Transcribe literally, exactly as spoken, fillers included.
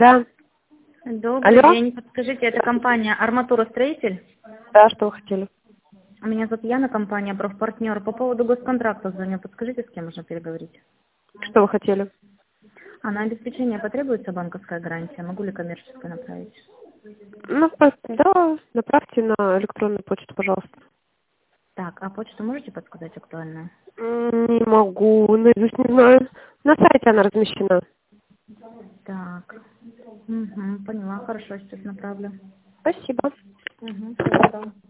Да. Добрый Алло? день. Подскажите, это компания «Арматура Строитель»? Да, что вы хотели? Меня зовут Яна, компания «Профпартнер». По поводу госконтракта звоню. Подскажите, с кем можно переговорить? Что вы хотели? А на обеспечение потребуется банковская гарантия? Могу ли коммерческую направить? Ну, по- да, направьте на электронную почту, пожалуйста. Так, а почту можете подсказать актуальную? М, Не могу, наизусть не знаю. На сайте она размещена. Так, угу, поняла, хорошо, сейчас направлю. Спасибо. Угу,